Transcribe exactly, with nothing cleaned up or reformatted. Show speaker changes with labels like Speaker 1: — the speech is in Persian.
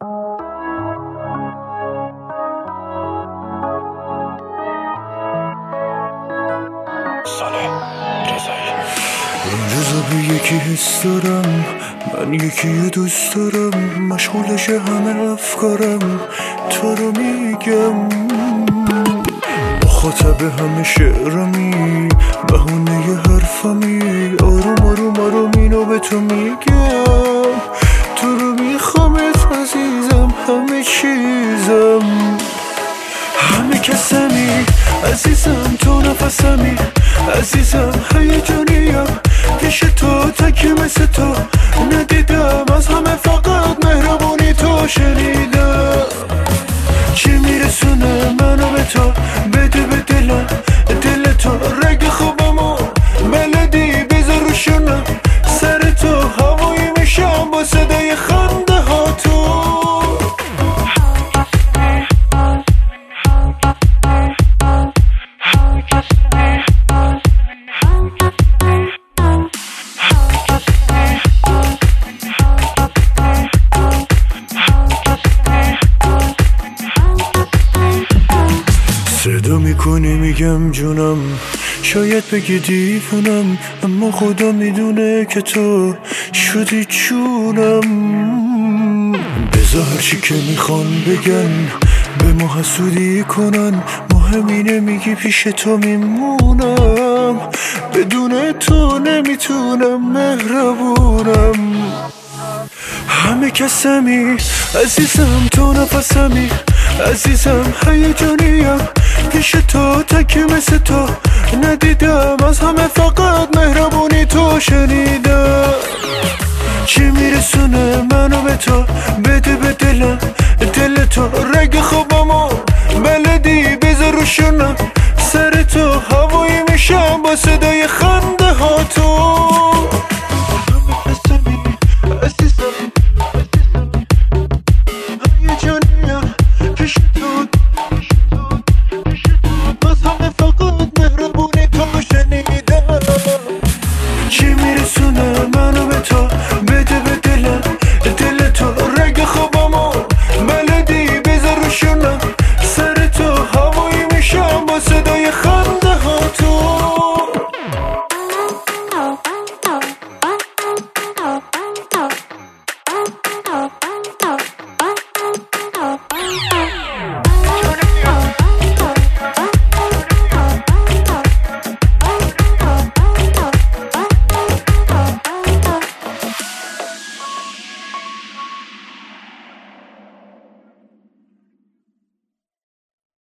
Speaker 1: این روزا به یکی حس دارم، من یکی دوست دارم، مشغولش همه افکارم، تو رو میگم مخاطب همه شعرمی، بهونه ی حرفمی، آروم آروم آروم اینو به تو میگم، تو رو میخوامت عزیزم، همه چیزم، همه کسمی عزیزم، تو نفسمی عزیزم، هیجانیم پیش تو، تکی مثل تو ندیدم، از همه فقط مهربونی تو شنیدم، چی میرسونه منو به تو، بده به دلم دل تو، رگ خوابمو بلدی بذار روشونم، سر تو هوایی میشم با صدای خنده ها تو. صدا میکنی میگم جونم، شاید بگی دیوونم، اما خدا میدونه که تو شدی چونم، بذار هرچی که میخوان بگن، به ما حسودی کنن، مهم اینه میگی پیش تو میمونم، بدون تو نمیتونم مهربونم، همه کسمی عزیزم، تو نفسمی عزیزم، هیجانیم پیش تو، تکی مثل تو ندیدم، از همه فقط مهربونی تو شنیدم، چی میرسونه